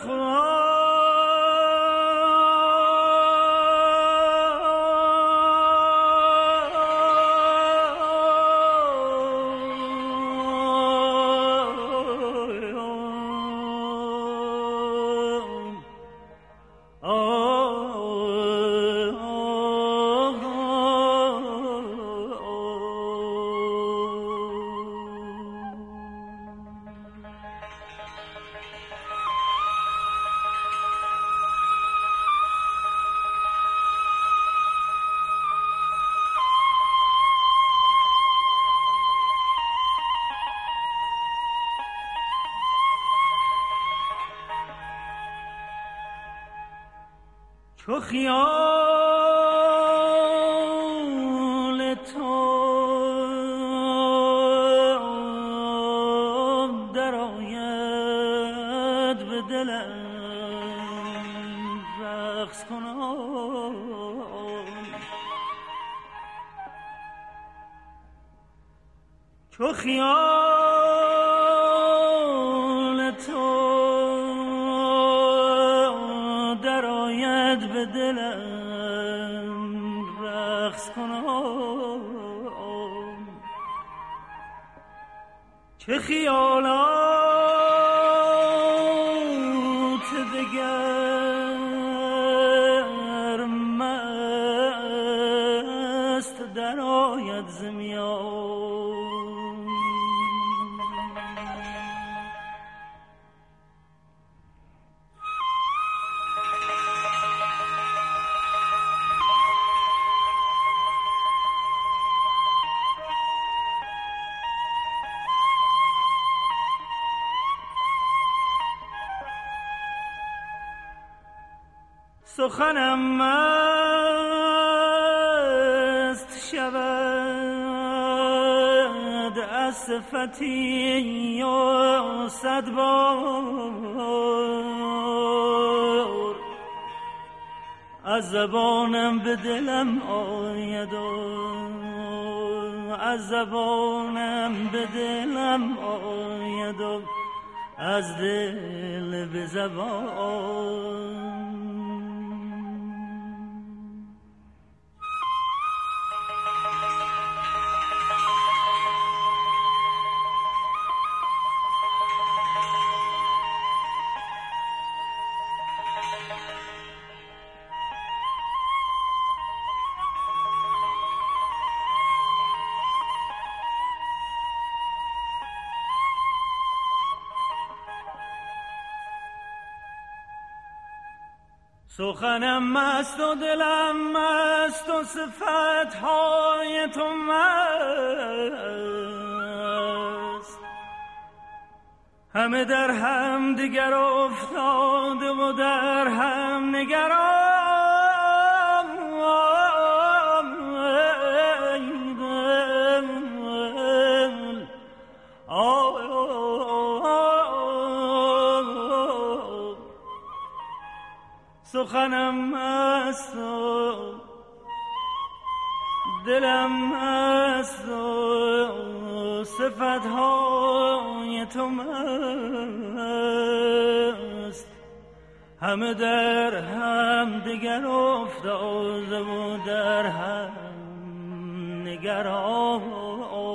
تو خیال تو در آید به دلم رقص کنم تو خیال تو در آید به دلم رقص کنم چه خیالات دگر مست در آید ز میان سخنم مست شود از صفتی یا صد بار از زبانم به دلم آید از زبانم به دلم آید از دل به زبان سخنم مست و دلم مست و صفتهای تو مست همه در هم دیگر افتاده و در هم نگران سخنم مست و دلم مست و صفتهای تو مست همه در هم دیگر افتاده و در هم نگران